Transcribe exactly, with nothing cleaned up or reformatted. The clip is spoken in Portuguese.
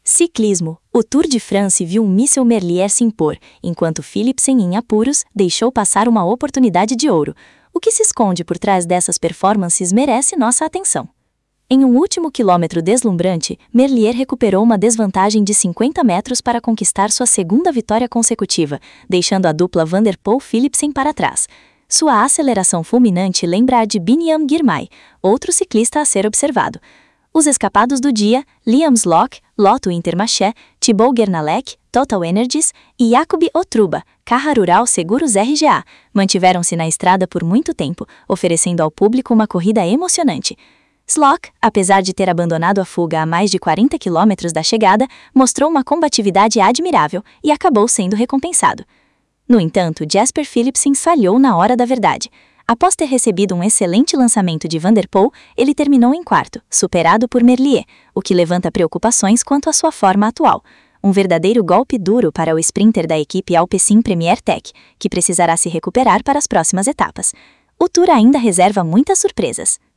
Ciclismo. O Tour de France viu um Michel Merlier se impor, enquanto Philipsen, em apuros, deixou passar uma oportunidade de ouro. O que se esconde por trás dessas performances merece nossa atenção. Em um último quilômetro deslumbrante, Merlier recuperou uma desvantagem de cinquenta metros para conquistar sua segunda vitória consecutiva, deixando a dupla Van der Poel-Philipsen para trás. Sua aceleração fulminante lembra a de Biniam Girmay, outro ciclista a ser observado. Os escapados do dia, Liam Slock, Lotto Intermarché, Thibaut Gernalec, Total Energies e Jacob Otruba, Caja Rural Seguros R G A, mantiveram-se na estrada por muito tempo, oferecendo ao público uma corrida emocionante. Slock, apesar de ter abandonado a fuga a mais de quarenta quilômetros da chegada, mostrou uma combatividade admirável e acabou sendo recompensado. No entanto, Jasper Philipsen falhou na hora da verdade. Após ter recebido um excelente lançamento de Van der Poel, ele terminou em quarto, superado por Merlier, o que levanta preocupações quanto à sua forma atual. Um verdadeiro golpe duro para o sprinter da equipe Alpecin Premier Tech, que precisará se recuperar para as próximas etapas. O Tour ainda reserva muitas surpresas.